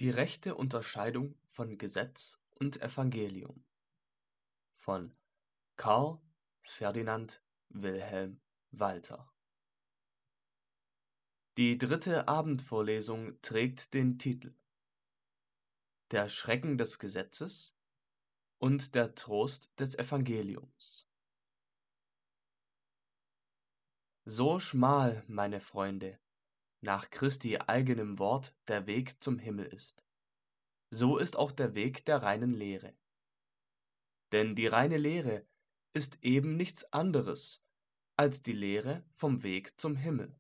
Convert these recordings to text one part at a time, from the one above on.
Die rechte Unterscheidung von Gesetz und Evangelium von Karl Ferdinand Wilhelm Walter. Die dritte Abendvorlesung trägt den Titel Der Schrecken des Gesetzes und der Trost des Evangeliums. So schmal, meine Freunde, nach Christi eigenem Wort der Weg zum Himmel ist, so ist auch der Weg der reinen Lehre. Denn die reine Lehre ist eben nichts anderes als die Lehre vom Weg zum Himmel.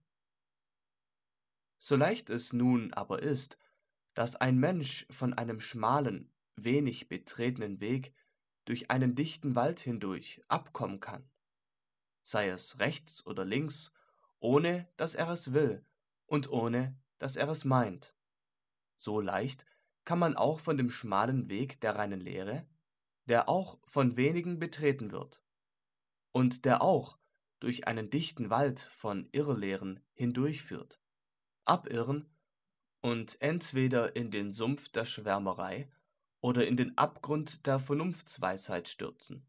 So leicht es nun aber ist, dass ein Mensch von einem schmalen, wenig betretenen Weg durch einen dichten Wald hindurch abkommen kann, sei es rechts oder links, ohne dass er es will und ohne dass er es meint. So leicht kann man auch von dem schmalen Weg der reinen Lehre, der auch von wenigen betreten wird und der auch durch einen dichten Wald von Irrlehren hindurchführt, abirren und entweder in den Sumpf der Schwärmerei oder in den Abgrund der Vernunftsweisheit stürzen.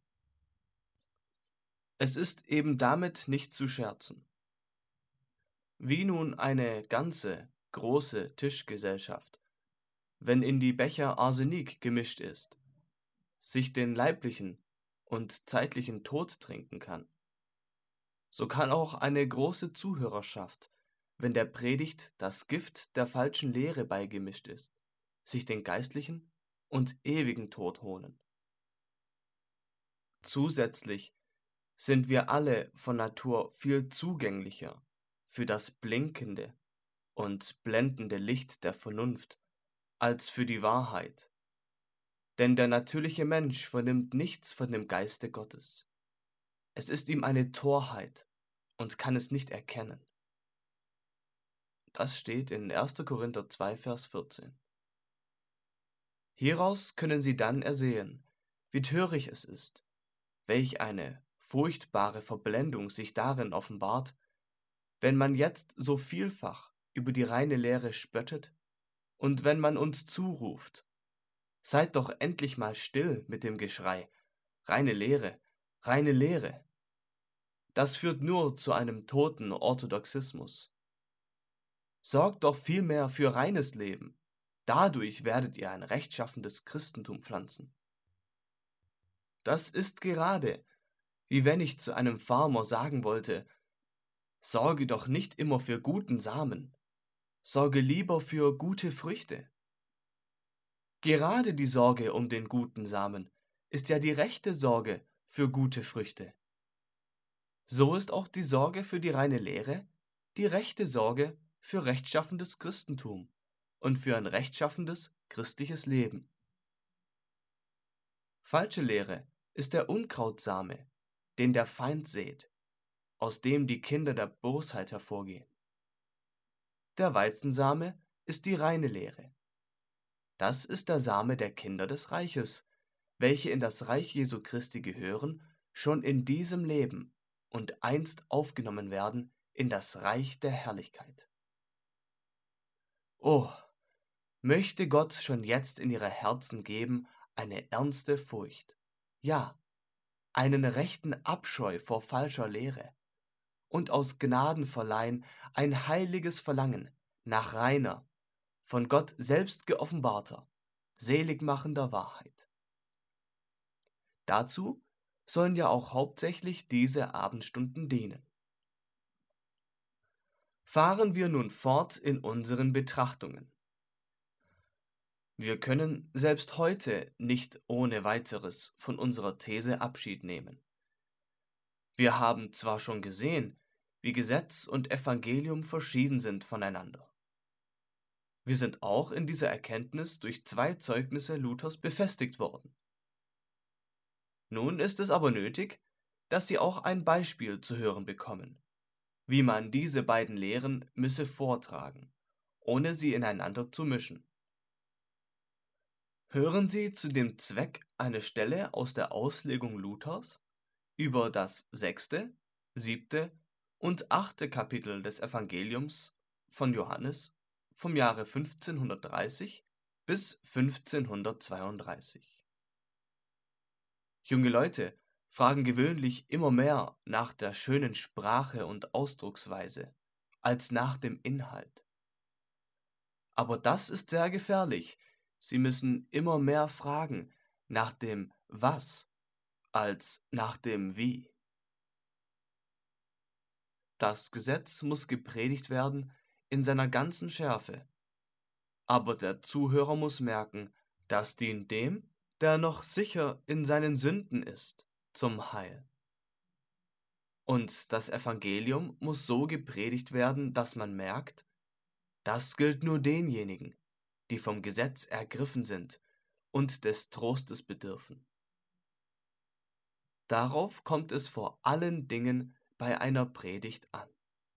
Es ist eben damit nicht zu scherzen. Wie nun eine ganze, große Tischgesellschaft, wenn in die Becher Arsenik gemischt ist, sich den leiblichen und zeitlichen Tod trinken kann, so kann auch eine große Zuhörerschaft, wenn der Predigt das Gift der falschen Lehre beigemischt ist, sich den geistlichen und ewigen Tod holen. Zusätzlich sind wir alle von Natur viel zugänglicher für das blinkende und blendende Licht der Vernunft als für die Wahrheit. Denn der natürliche Mensch vernimmt nichts von dem Geiste Gottes. Es ist ihm eine Torheit und kann es nicht erkennen. Das steht in 1. Korinther 2, Vers 14. Hieraus können Sie dann ersehen, wie töricht es ist, welch eine furchtbare Verblendung sich darin offenbart, wenn man jetzt so vielfach über die reine Lehre spöttet und wenn man uns zuruft, seid doch endlich mal still mit dem Geschrei, reine Lehre, reine Lehre. Das führt nur zu einem toten Orthodoxismus. Sorgt doch vielmehr für reines Leben. Dadurch werdet ihr ein rechtschaffendes Christentum pflanzen. Das ist gerade, wie wenn ich zu einem Farmer sagen wollte, sorge doch nicht immer für guten Samen, sorge lieber für gute Früchte. Gerade die Sorge um den guten Samen ist ja die rechte Sorge für gute Früchte. So ist auch die Sorge für die reine Lehre die rechte Sorge für rechtschaffendes Christentum und für ein rechtschaffendes christliches Leben. Falsche Lehre ist der Unkrautsame, den der Feind sät, aus dem die Kinder der Bosheit hervorgehen. Der Weizensame ist die reine Lehre. Das ist der Same der Kinder des Reiches, welche in das Reich Jesu Christi gehören, schon in diesem Leben und einst aufgenommen werden in das Reich der Herrlichkeit. Oh, möchte Gott schon jetzt in ihre Herzen geben eine ernste Furcht, ja, einen rechten Abscheu vor falscher Lehre und aus Gnaden verleihen ein heiliges Verlangen nach reiner, von Gott selbst geoffenbarter, seligmachender Wahrheit. Dazu sollen ja auch hauptsächlich diese Abendstunden dienen. Fahren wir nun fort in unseren Betrachtungen. Wir können selbst heute nicht ohne weiteres von unserer These Abschied nehmen. Wir haben zwar schon gesehen, wie Gesetz und Evangelium verschieden sind voneinander. Wir sind auch in dieser Erkenntnis durch 2 Zeugnisse Luthers befestigt worden. Nun ist es aber nötig, dass Sie auch ein Beispiel zu hören bekommen, wie man diese beiden Lehren müsse vortragen, ohne sie ineinander zu mischen. Hören Sie zu dem Zweck eine Stelle aus der Auslegung Luthers über das 6., 7. und 8. Kapitel des Evangeliums von Johannes vom Jahre 1530 bis 1532. Junge Leute fragen gewöhnlich immer mehr nach der schönen Sprache und Ausdrucksweise als nach dem Inhalt. Aber das ist sehr gefährlich. Sie müssen immer mehr fragen nach dem Was als nach dem Wie. Das Gesetz muss gepredigt werden in seiner ganzen Schärfe, aber der Zuhörer muss merken, das dient dem, der noch sicher in seinen Sünden ist, zum Heil. Und das Evangelium muss so gepredigt werden, dass man merkt, das gilt nur denjenigen, die vom Gesetz ergriffen sind und des Trostes bedürfen. Darauf kommt es vor allen Dingen bei einer Predigt an.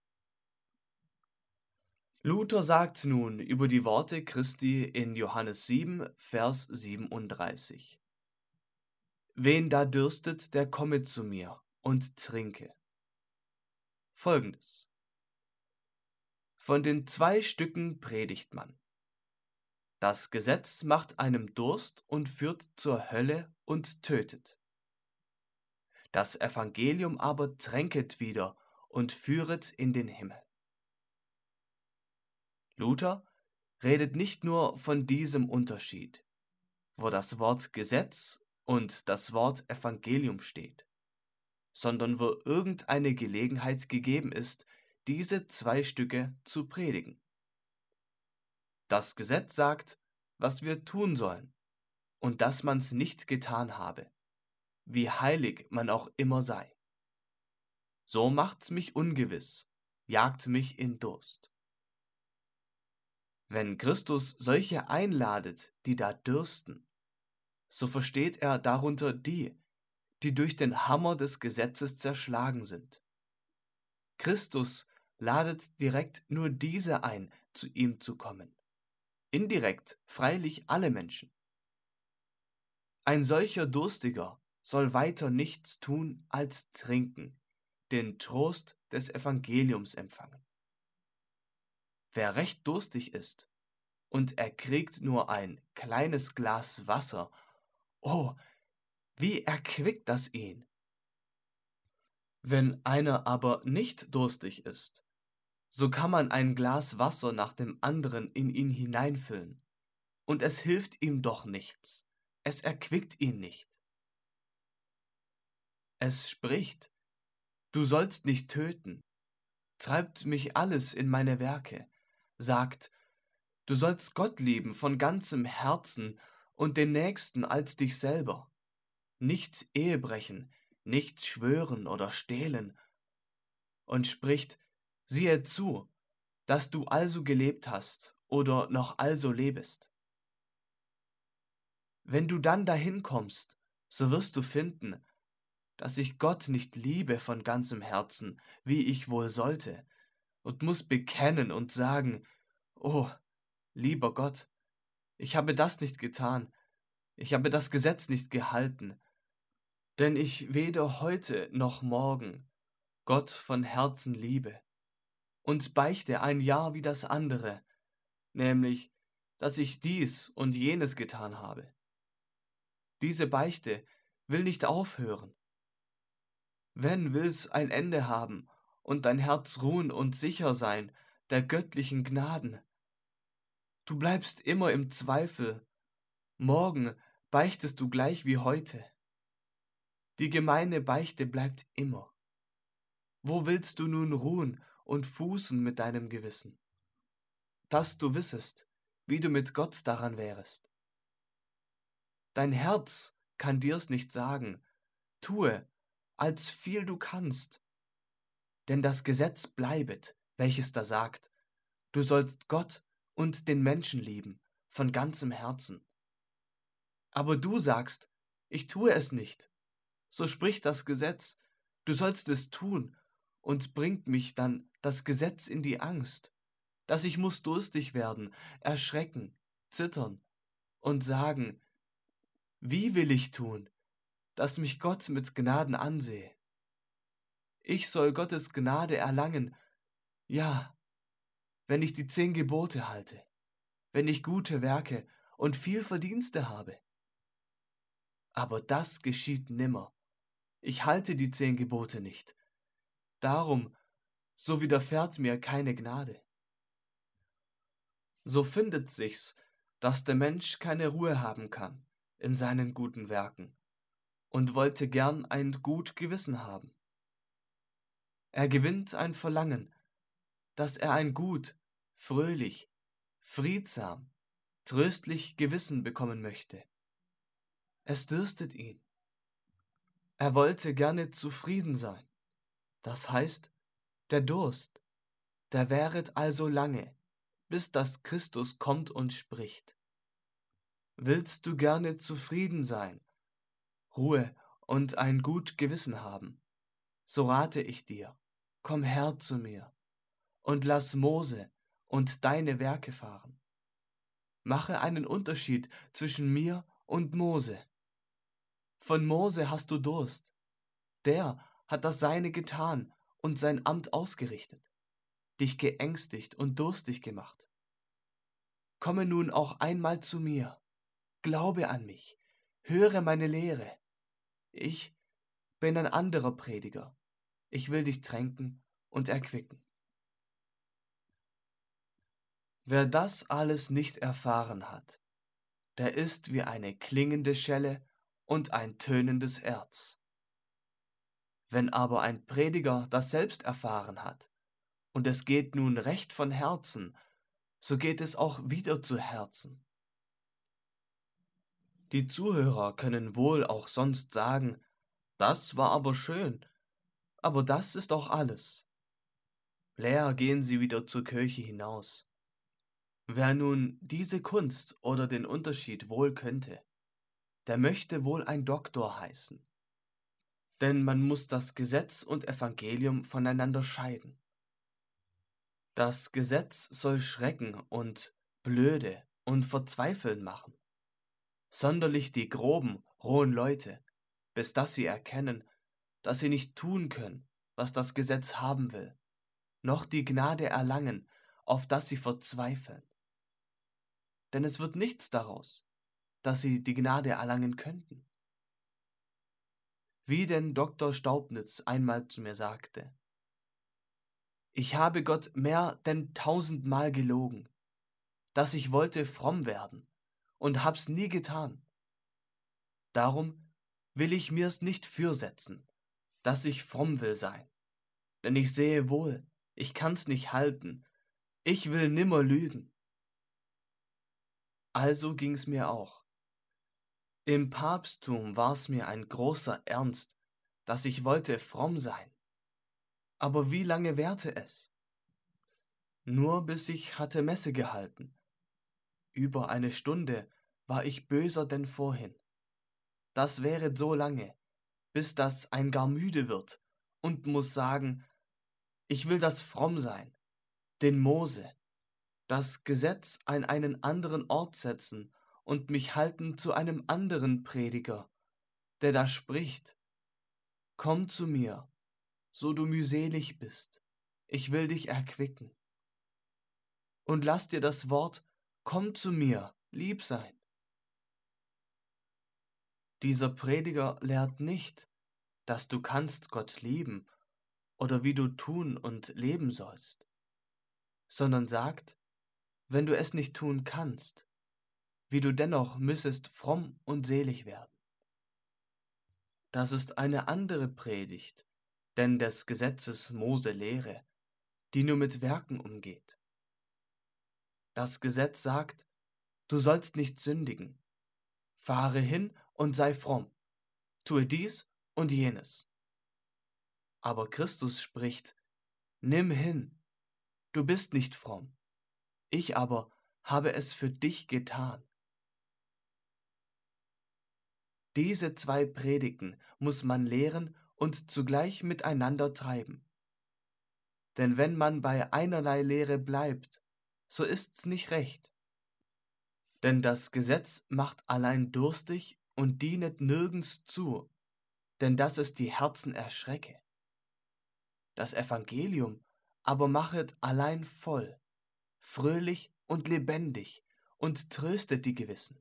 Luther sagt nun über die Worte Christi in Johannes 7, Vers 37: Wen da dürstet, der komme zu mir und trinke. Folgendes: Von den 2 Stücken predigt man. Das Gesetz macht einem Durst und führt zur Hölle und tötet. Das Evangelium aber tränket wieder und führet in den Himmel. Luther redet nicht nur von diesem Unterschied, wo das Wort Gesetz und das Wort Evangelium steht, sondern wo irgendeine Gelegenheit gegeben ist, diese 2 Stücke zu predigen. Das Gesetz sagt, was wir tun sollen und dass man's nicht getan habe, wie heilig man auch immer sei. So macht's mich ungewiss, jagt mich in Durst. Wenn Christus solche einladet, die da dürsten, so versteht er darunter die, die durch den Hammer des Gesetzes zerschlagen sind. Christus ladet direkt nur diese ein, zu ihm zu kommen. Indirekt freilich alle Menschen. Ein solcher Durstiger soll weiter nichts tun als trinken, den Trost des Evangeliums empfangen. Wer recht durstig ist und er kriegt nur ein kleines Glas Wasser, oh, wie erquickt das ihn! Wenn einer aber nicht durstig ist, so kann man ein Glas Wasser nach dem anderen in ihn hineinfüllen, und es hilft ihm doch nichts, es erquickt ihn nicht. Es spricht, du sollst nicht töten, treibt mich alles in meine Werke, sagt, du sollst Gott lieben von ganzem Herzen und den Nächsten als dich selber, nicht Ehebrechen, nicht schwören oder stehlen, und spricht, siehe zu, dass du also gelebt hast oder noch also lebest. Wenn du dann dahin kommst, so wirst du finden, dass ich Gott nicht liebe von ganzem Herzen, wie ich wohl sollte, und muss bekennen und sagen, oh, lieber Gott, ich habe das nicht getan, ich habe das Gesetz nicht gehalten, denn ich weder heute noch morgen Gott von Herzen liebe und beichte ein Jahr wie das andere, nämlich, dass ich dies und jenes getan habe. Diese Beichte will nicht aufhören. Wenn will's ein Ende haben und dein Herz ruhen und sicher sein der göttlichen Gnaden. Du bleibst immer im Zweifel. Morgen beichtest du gleich wie heute. Die gemeine Beichte bleibt immer. Wo willst du nun ruhen und fußen mit deinem Gewissen? Dass du wissest, wie du mit Gott daran wärest. Dein Herz kann dir's nicht sagen, tue, als viel du kannst. Denn das Gesetz bleibet, welches da sagt, du sollst Gott und den Menschen lieben, von ganzem Herzen. Aber du sagst, ich tue es nicht. So spricht das Gesetz, du sollst es tun, und bringt mich dann das Gesetz in die Angst, dass ich muss durstig werden, erschrecken, zittern und sagen, wie will ich tun, dass mich Gott mit Gnaden ansehe? Ich soll Gottes Gnade erlangen, ja, wenn ich die 10 Gebote halte, wenn ich gute Werke und viel Verdienste habe. Aber das geschieht nimmer. Ich halte die 10 Gebote nicht. Darum, so widerfährt mir keine Gnade. So findet sich's, dass der Mensch keine Ruhe haben kann in seinen guten Werken und wollte gern ein gut Gewissen haben. Er gewinnt ein Verlangen, dass er ein gut, fröhlich, friedsam, tröstlich Gewissen bekommen möchte. Es dürstet ihn. Er wollte gerne zufrieden sein. Das heißt, der Durst, der währet also lange, bis dass Christus kommt und spricht. Willst du gerne zufrieden sein, Ruhe und ein gut Gewissen haben, so rate ich dir, komm her zu mir und lass Mose und deine Werke fahren. Mache einen Unterschied zwischen mir und Mose. Von Mose hast du Durst. Der hat das Seine getan und sein Amt ausgerichtet, dich geängstigt und durstig gemacht. Komme nun auch einmal zu mir, glaube an mich, höre meine Lehre. Ich bin ein anderer Prediger. Ich will dich tränken und erquicken. Wer das alles nicht erfahren hat, der ist wie eine klingende Schelle und ein tönendes Erz. Wenn aber ein Prediger das selbst erfahren hat, und es geht nun recht von Herzen, so geht es auch wieder zu Herzen. Die Zuhörer können wohl auch sonst sagen, das war aber schön, aber das ist auch alles. Leer gehen sie wieder zur Kirche hinaus. Wer nun diese Kunst oder den Unterschied wohl könnte, der möchte wohl ein Doktor heißen. Denn man muss das Gesetz und Evangelium voneinander scheiden. Das Gesetz soll schrecken und blöde und verzweifeln machen. Sonderlich die groben, rohen Leute, bis dass sie erkennen, dass sie nicht tun können, was das Gesetz haben will, noch die Gnade erlangen, auf dass sie verzweifeln. Denn es wird nichts daraus, dass sie die Gnade erlangen könnten. Wie denn Dr. Staubnitz einmal zu mir sagte: Ich habe Gott mehr denn 1000-mal gelogen, dass ich wollte fromm werden und hab's nie getan. Darum will ich mir's nicht fürsetzen, dass ich fromm will sein. Denn ich sehe wohl, ich kann's nicht halten. Ich will nimmer lügen. Also ging's mir auch. Im Papsttum war's mir ein großer Ernst, dass ich wollte fromm sein. Aber wie lange währte es? Nur bis ich hatte Messe gehalten. Über eine Stunde war ich böser denn vorhin. Das währet so lange, bis das ein gar müde wird und muß sagen, ich will das fromm sein, den Mose, das Gesetz an einen anderen Ort setzen und mich halten zu einem anderen Prediger, der da spricht: Komm zu mir, so du mühselig bist, ich will dich erquicken. Und lass dir das Wort Komm zu mir lieb sein. Dieser Prediger lehrt nicht, dass du kannst Gott lieben oder wie du tun und leben sollst, sondern sagt, wenn du es nicht tun kannst, wie du dennoch müssest fromm und selig werden. Das ist eine andere Predigt, denn des Gesetzes Mose Lehre, die nur mit Werken umgeht. Das Gesetz sagt, du sollst nicht sündigen. Fahre hin und sei fromm. Tue dies und jenes. Aber Christus spricht, nimm hin, du bist nicht fromm. Ich aber habe es für dich getan. Diese 2 Predigten muss man lehren und zugleich miteinander treiben. Denn wenn man bei einerlei Lehre bleibt, so ist's nicht recht. Denn das Gesetz macht allein durstig und dienet nirgends zu, denn dass es die Herzen erschrecke. Das Evangelium aber machet allein voll, fröhlich und lebendig und tröstet die Gewissen.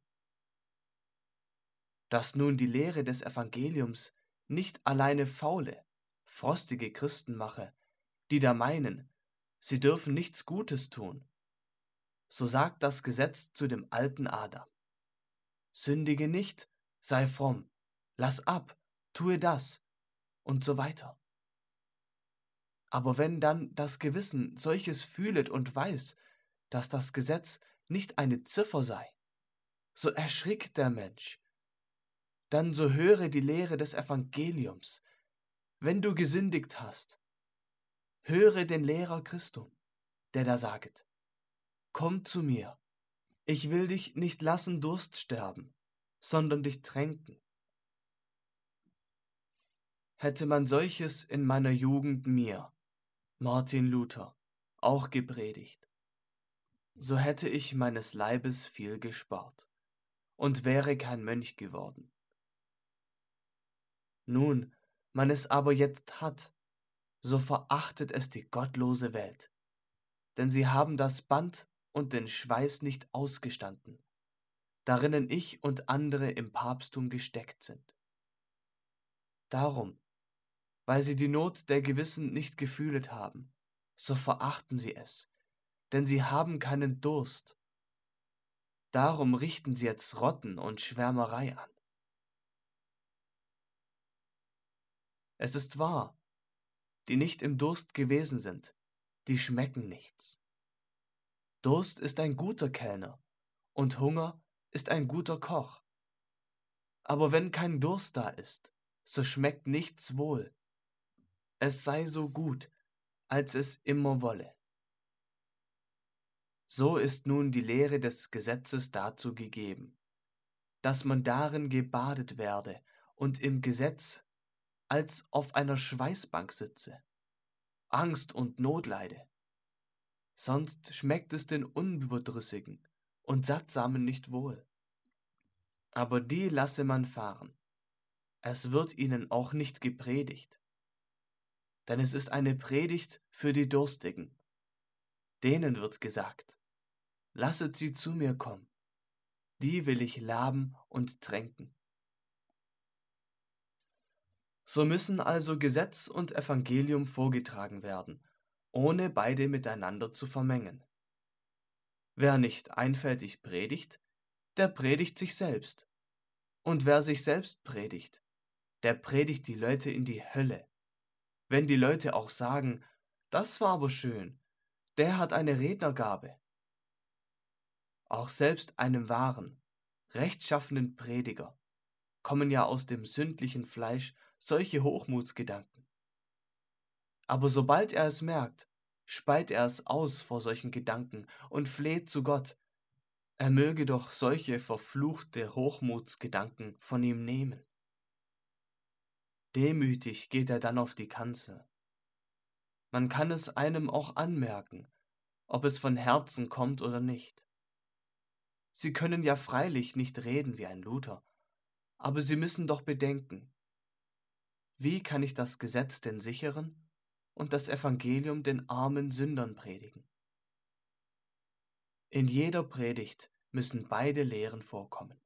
Dass nun die Lehre des Evangeliums nicht alleine faule, frostige Christen mache, die da meinen, sie dürfen nichts Gutes tun, so sagt das Gesetz zu dem alten Adam: Sündige nicht, sei fromm, lass ab, tue das und so weiter. Aber wenn dann das Gewissen solches fühlet und weiß, dass das Gesetz nicht eine Ziffer sei, so erschrickt der Mensch. Dann so höre die Lehre des Evangeliums. Wenn du gesündigt hast, höre den Lehrer Christum, der da saget: Komm zu mir, ich will dich nicht lassen Durst sterben, sondern dich tränken. Hätte man solches in meiner Jugend mir, Martin Luther, auch gepredigt, so hätte ich meines Leibes viel gespart und wäre kein Mönch geworden. Nun, man es aber jetzt hat, so verachtet es die gottlose Welt, denn sie haben das Band und den Schweiß nicht ausgestanden, darinnen ich und andere im Papsttum gesteckt sind. Darum, weil sie die Not der Gewissen nicht gefühlet haben, so verachten sie es, denn sie haben keinen Durst. Darum richten sie jetzt Rotten und Schwärmerei an. Es ist wahr, die nicht im Durst gewesen sind, die schmecken nichts. Durst ist ein guter Kellner und Hunger ist ein guter Koch. Aber wenn kein Durst da ist, so schmeckt nichts wohl. Es sei so gut, als es immer wolle. So ist nun die Lehre des Gesetzes dazu gegeben, dass man darin gebadet werde und im Gesetz als auf einer Schweißbank sitze, Angst und Not leide. Sonst schmeckt es den Unüberdrüssigen und Sattsamen nicht wohl. Aber die lasse man fahren. Es wird ihnen auch nicht gepredigt. Denn es ist eine Predigt für die Durstigen. Denen wird gesagt: Lasset sie zu mir kommen, die will ich laben und tränken. So müssen also Gesetz und Evangelium vorgetragen werden, ohne beide miteinander zu vermengen. Wer nicht einfältig predigt, der predigt sich selbst. Und wer sich selbst predigt, der predigt die Leute in die Hölle. Wenn die Leute auch sagen: Das war aber schön, der hat eine Rednergabe. Auch selbst einem wahren, rechtschaffenen Prediger kommen ja aus dem sündlichen Fleisch solche Hochmutsgedanken. Aber sobald er es merkt, speit er es aus vor solchen Gedanken und fleht zu Gott, er möge doch solche verfluchte Hochmutsgedanken von ihm nehmen. Demütig geht er dann auf die Kanzel. Man kann es einem auch anmerken, ob es von Herzen kommt oder nicht. Sie können ja freilich nicht reden wie ein Luther, aber Sie müssen doch bedenken: Wie kann ich das Gesetz den Sicheren und das Evangelium den armen Sündern predigen? In jeder Predigt müssen beide Lehren vorkommen.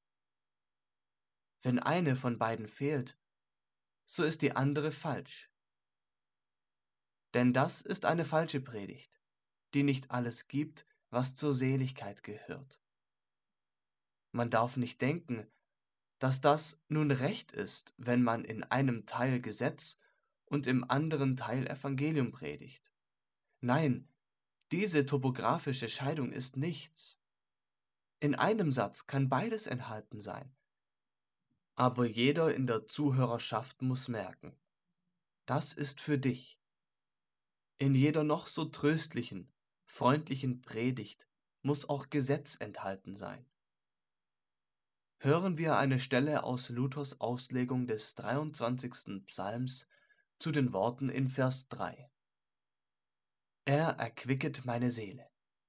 Wenn eine von beiden fehlt, so ist die andere falsch. Denn das ist eine falsche Predigt, die nicht alles gibt, was zur Seligkeit gehört. Man darf nicht denken, dass das nun recht ist, wenn man in einem Teil Gesetz und im anderen Teil Evangelium predigt. Nein, diese topografische Scheidung ist nichts. In einem Satz kann beides enthalten sein. Aber jeder in der Zuhörerschaft muss merken: Das ist für dich. In jeder noch so tröstlichen, freundlichen Predigt muss auch Gesetz enthalten sein. Hören wir eine Stelle aus Luthers Auslegung des 23. Psalms zu den Worten in Vers 3. Er erquicket meine Seele.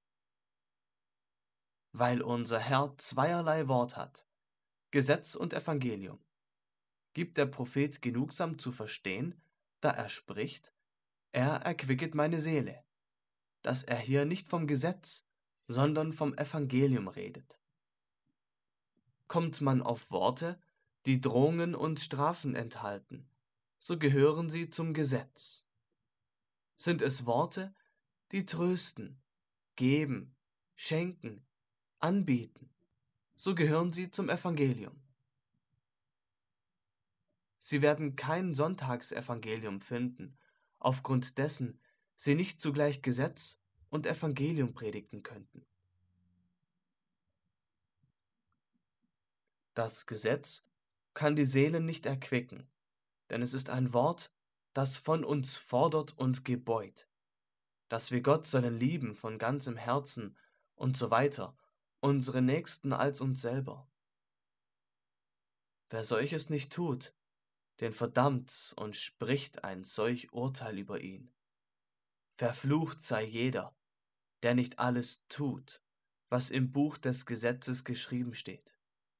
Weil unser Herr zweierlei Wort hat, Gesetz und Evangelium, gibt der Prophet genugsam zu verstehen, da er spricht: Er erquicket meine Seele, dass er hier nicht vom Gesetz, sondern vom Evangelium redet. Kommt man auf Worte, die Drohungen und Strafen enthalten, so gehören sie zum Gesetz. Sind es Worte, die trösten, geben, schenken, anbieten, so gehören sie zum Evangelium. Sie werden kein Sonntagsevangelium finden, aufgrund dessen sie nicht zugleich Gesetz und Evangelium predigten könnten. Das Gesetz kann die Seelen nicht erquicken, denn es ist ein Wort, das von uns fordert und gebeut, dass wir Gott sollen lieben von ganzem Herzen und so weiter, unsere Nächsten als uns selber. Wer solches nicht tut, den verdammt und spricht ein solch Urteil über ihn. Verflucht sei jeder, der nicht alles tut, was im Buch des Gesetzes geschrieben steht.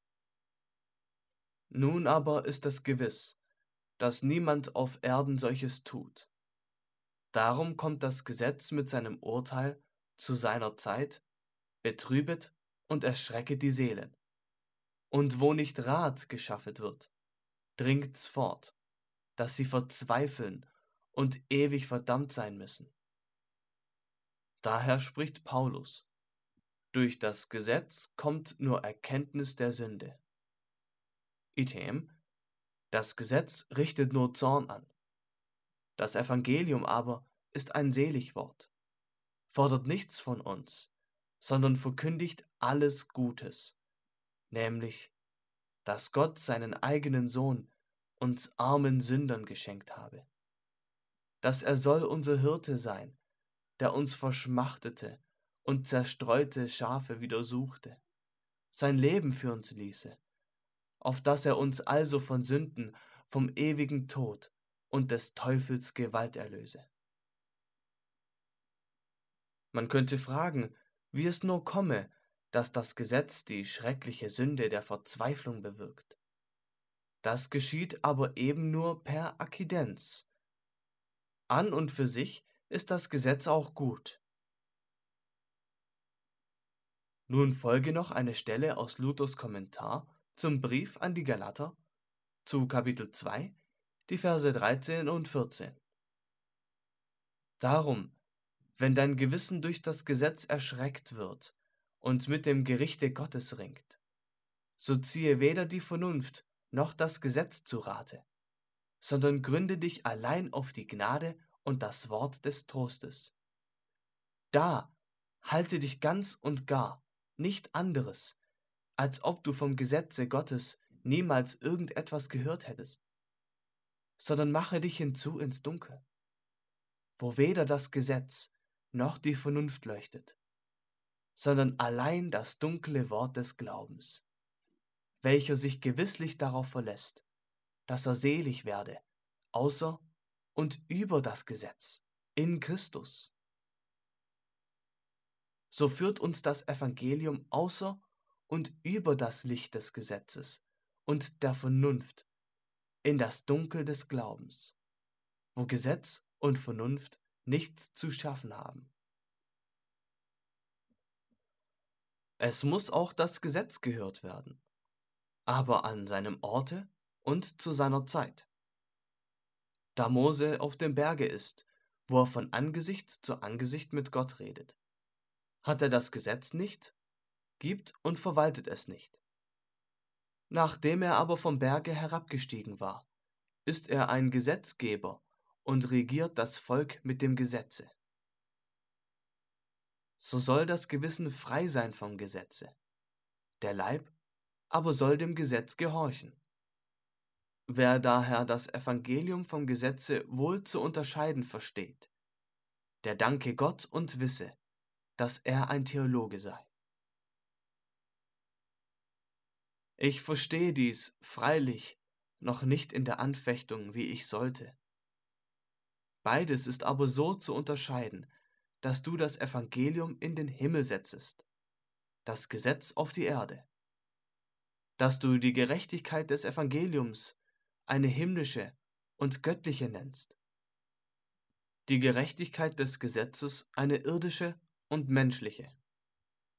Nun aber ist es gewiss, dass niemand auf Erden solches tut. Darum kommt das Gesetz mit seinem Urteil zu seiner Zeit, betrübet und erschrecket die Seelen. Und wo nicht Rat geschaffet wird, dringt's fort, dass sie verzweifeln und ewig verdammt sein müssen. Daher spricht Paulus: Durch das Gesetz kommt nur Erkenntnis der Sünde. Item, das Gesetz richtet nur Zorn an. Das Evangelium aber ist ein Seligwort, fordert nichts von uns, sondern verkündigt alles Gutes, nämlich, dass Gott seinen eigenen Sohn uns armen Sündern geschenkt habe, dass er soll unser Hirte sein, der uns verschmachtete und zerstreute Schafe wieder suchte, sein Leben für uns ließe, auf dass er uns also von Sünden, vom ewigen Tod und des Teufels Gewalt erlöse. Man könnte fragen, wie es nur komme, dass das Gesetz die schreckliche Sünde der Verzweiflung bewirkt. Das geschieht aber eben nur per Akkidenz. An und für sich ist das Gesetz auch gut. Nun folge noch eine Stelle aus Luthers Kommentar zum Brief an die Galater zu Kapitel 2, die Verse 13 und 14. Darum, wenn dein Gewissen durch das Gesetz erschreckt wird und mit dem Gerichte Gottes ringt, so ziehe weder die Vernunft noch das Gesetz zu Rate, sondern gründe dich allein auf die Gnade und das Wort des Trostes. Da halte dich ganz und gar nicht anderes, als ob du vom Gesetze Gottes niemals irgendetwas gehört hättest, sondern mache dich hinzu ins Dunkel, wo weder das Gesetz noch die Vernunft leuchtet, sondern allein das dunkle Wort des Glaubens, welcher sich gewisslich darauf verlässt, dass er selig werde, außer und über das Gesetz, in Christus. So führt uns das Evangelium außer und über das Licht des Gesetzes und der Vernunft in das Dunkel des Glaubens, wo Gesetz und Vernunft nichts zu schaffen haben. Es muss auch das Gesetz gehört werden, aber an seinem Orte und zu seiner Zeit. Da Mose auf dem Berge ist, wo er von Angesicht zu Angesicht mit Gott redet. Hat er das Gesetz nicht, gibt und verwaltet es nicht. Nachdem er aber vom Berge herabgestiegen war, ist er ein Gesetzgeber und regiert das Volk mit dem Gesetze. So soll das Gewissen frei sein vom Gesetze, der Leib aber soll dem Gesetz gehorchen. Wer daher das Evangelium vom Gesetze wohl zu unterscheiden versteht, der danke Gott und wisse, dass er ein Theologe sei. Ich verstehe dies freilich noch nicht in der Anfechtung, wie ich sollte. Beides ist aber so zu unterscheiden, dass du das Evangelium in den Himmel setzest, das Gesetz auf die Erde, dass du die Gerechtigkeit des Evangeliums eine himmlische und göttliche nennst, die Gerechtigkeit des Gesetzes eine irdische und menschliche.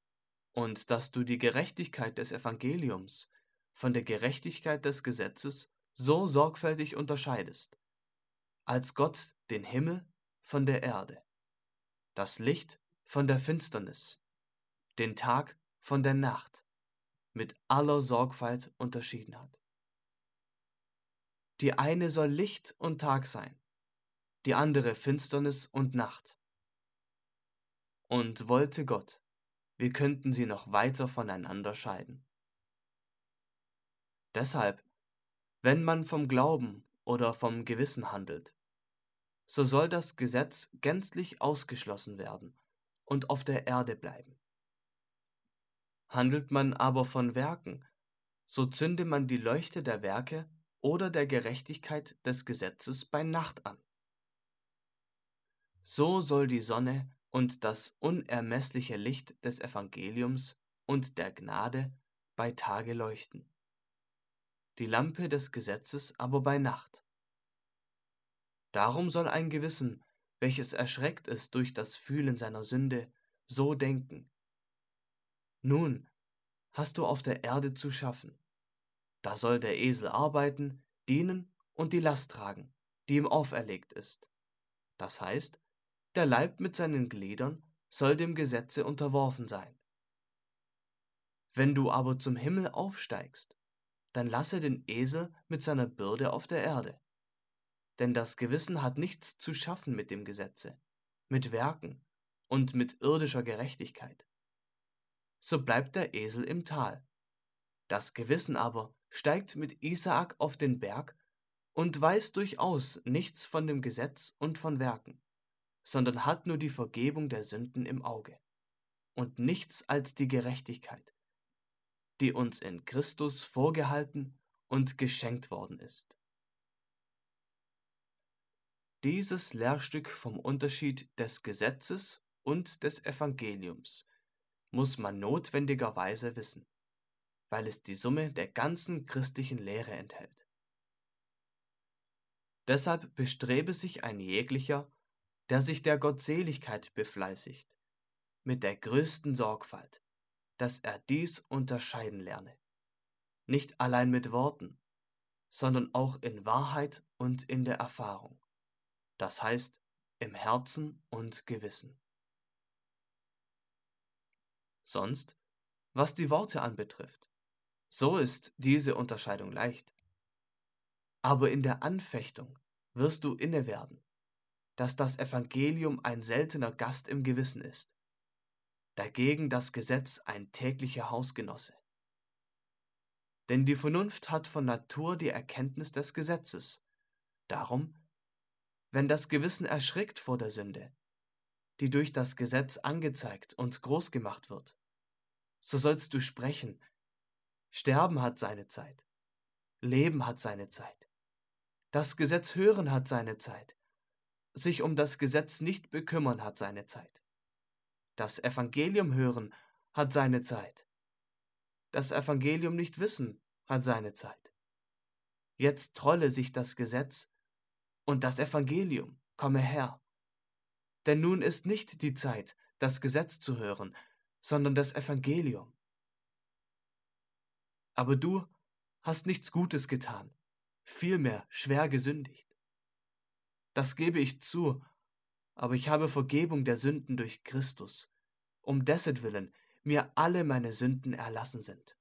und dass du die Gerechtigkeit des Evangeliums von der Gerechtigkeit des Gesetzes so sorgfältig unterscheidest, als Gott den Himmel von der Erde, das Licht von der Finsternis, den Tag von der Nacht mit aller Sorgfalt unterschieden hat. Die eine soll Licht und Tag sein, die andere Finsternis und Nacht. Und wollte Gott, wir könnten sie noch weiter voneinander scheiden. Deshalb, wenn man vom Glauben oder vom Gewissen handelt, so soll das Gesetz gänzlich ausgeschlossen werden und auf der Erde bleiben. Handelt man aber von Werken, so zünde man die Leuchte der Werke oder der Gerechtigkeit des Gesetzes bei Nacht an. So soll die Sonne und das unermessliche Licht des Evangeliums und der Gnade bei Tage leuchten, die Lampe des Gesetzes aber bei Nacht. Darum soll ein Gewissen, welches erschreckt ist durch das Fühlen seiner Sünde, so denken: Nun hast du auf der Erde zu schaffen. Da soll der Esel arbeiten, dienen und die Last tragen, die ihm auferlegt ist. Das heißt, der Leib mit seinen Gliedern soll dem Gesetze unterworfen sein. Wenn du aber zum Himmel aufsteigst, dann lasse den Esel mit seiner Bürde auf der Erde. Denn das Gewissen hat nichts zu schaffen mit dem Gesetze, mit Werken und mit irdischer Gerechtigkeit. So bleibt der Esel im Tal. Das Gewissen aber steigt mit Isaak auf den Berg und weiß durchaus nichts von dem Gesetz und von Werken, sondern hat nur die Vergebung der Sünden im Auge und nichts als die Gerechtigkeit, die uns in Christus vorgehalten und geschenkt worden ist. Dieses Lehrstück vom Unterschied des Gesetzes und des Evangeliums muss man notwendigerweise wissen, weil es die Summe der ganzen christlichen Lehre enthält. Deshalb bestrebe sich ein jeglicher, der sich der Gottseligkeit befleißigt, mit der größten Sorgfalt, dass er dies unterscheiden lerne, nicht allein mit Worten, sondern auch in Wahrheit und in der Erfahrung, das heißt im Herzen und Gewissen. Sonst, was die Worte anbetrifft, so ist diese Unterscheidung leicht. Aber in der Anfechtung wirst du inne werden, dass das Evangelium ein seltener Gast im Gewissen ist, dagegen das Gesetz ein täglicher Hausgenosse. Denn die Vernunft hat von Natur die Erkenntnis des Gesetzes. Darum, wenn das Gewissen erschrickt vor der Sünde, die durch das Gesetz angezeigt und groß gemacht wird, so sollst du sprechen: Sterben hat seine Zeit, Leben hat seine Zeit, das Gesetz hören hat seine Zeit, sich um das Gesetz nicht bekümmern hat seine Zeit, das Evangelium hören hat seine Zeit, das Evangelium nicht wissen hat seine Zeit. Jetzt trolle sich das Gesetz und das Evangelium komme her. Denn nun ist nicht die Zeit, das Gesetz zu hören, sondern das Evangelium. Aber du hast nichts Gutes getan, vielmehr schwer gesündigt. Das gebe ich zu, aber ich habe Vergebung der Sünden durch Christus, um dessetwillen mir alle meine Sünden erlassen sind.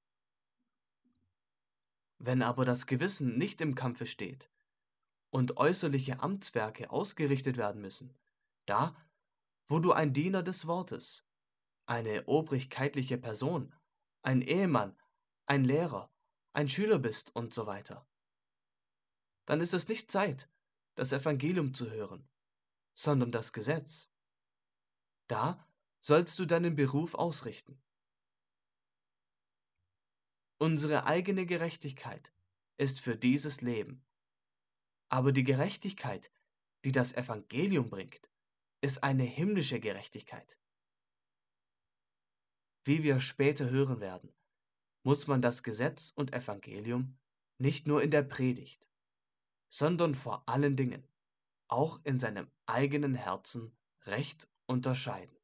Wenn aber das Gewissen nicht im Kampfe steht und äußerliche Amtswerke ausgerichtet werden müssen, da, wo du ein Diener des Wortes, eine obrigkeitliche Person, ein Ehemann, ein Lehrer, ein Schüler bist und so weiter, dann ist es nicht Zeit, das Evangelium zu hören, sondern das Gesetz. Da sollst du deinen Beruf ausrichten. Unsere eigene Gerechtigkeit ist für dieses Leben, aber die Gerechtigkeit, die das Evangelium bringt, ist eine himmlische Gerechtigkeit. Wie wir später hören werden, muss man das Gesetz und Evangelium nicht nur in der Predigt, sondern vor allen Dingen auch in seinem eigenen Herzen recht unterscheiden.